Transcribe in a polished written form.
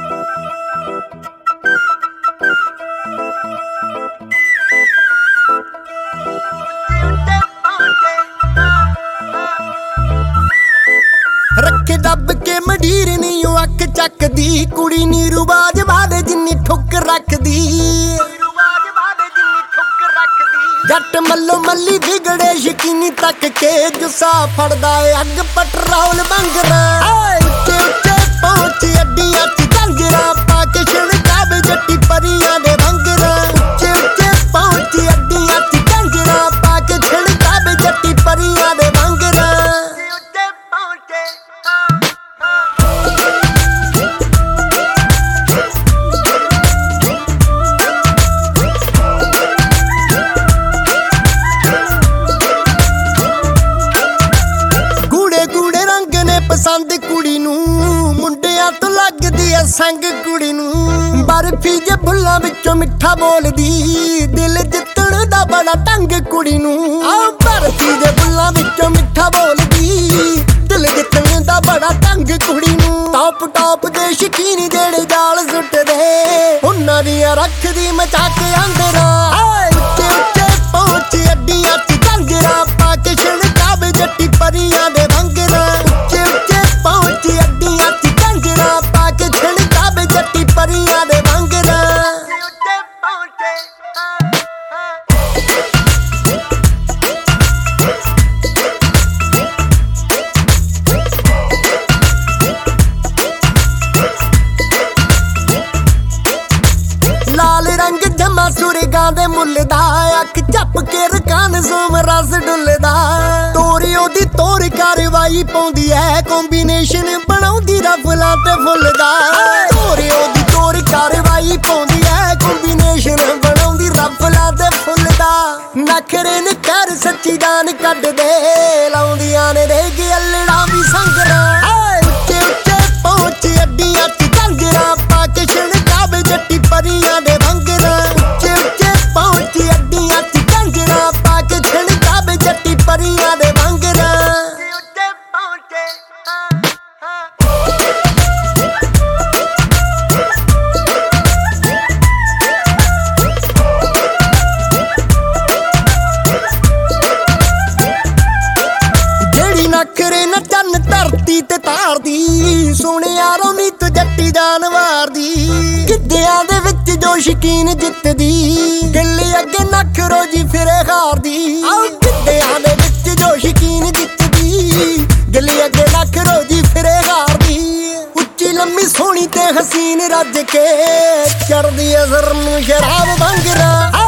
रखे दब के मंडीर नी अख चकदी कुड़ी नी रुबाज वादे जिन्नी ठुक रखदी जट मल्लो मल्ली बिगड़े यकीनी तक के जुस्सा फड़दा अग पटरोल बंगरा उच्चे उच्चे पहुंच अड्डियां च झंजरा पाके छड़कावे जट्टी परियां दे भंगरा उच्चे उच्चे पहुंच अड्डियां च झंजरा पाके छड़कावे जट्टी परियां दे भंगरा पसंद कुड़ी नू मुंडियां तो लगदी है संग कुड़ी नू बर्फी जे बुल्लां विचों मिठा बोलदी दिल जितण दा बड़ा ढंग कुड़ी नू बर्फी जे बुल्लां विचों मिठा बोलदी दिल जितण दा बड़ा ढंग कुड़ी नू टॉप टॉप दे शकीन जेड़े जाल सुटदे उन्हां दियां रखदी मचा के अंदरा उच्चे उच्चे पहुंच अड्डियां च झंजरा पाके छड़कावे जट्टी परियां दे भंगरा परियां दे भंगरा लाल रंग जमा सुरगां दे मुल्लदा अख झप के रकान सोम रस डुलदा तोरी ओदी तोर कारवाई पौंदी है कॉम्बिनेशन बनाउंदी रफलां ते फुलदा तोरी ओदी तोर कारवाई पौंदी है कॉम्बिनेशन बनाउंदी रफलां ते फुलदा नखरे ने कर सच्ची जान कढ दे लाउंदियां ने रेग अल्लड़ा भी संगरा उच्चे उच्चे पहुंच अड्डियां च झंजरा पाके छड़कावे जट्टी परियां दे भंगरा उच्चे उच्चे पहुंच अड्डियां च झंजरा पाके छड़कावे जट्टी परियां दे भंगरा नखरे न चन्न धरती ते तारदी सुनिया रोनी तू जट्टी जानवार दी गिद्धियां दे विच जो शकीन जितदी गिल्ली अगे नखरो जी फिरे हारदी गिद्धियां दे विच जो शकीन जितदी गिल्ली अगे नखरो जी फिरे हारदी उच्ची लम्मी सोहनी ते हसीन रज के चढ़दी असर नू शराब भंगरा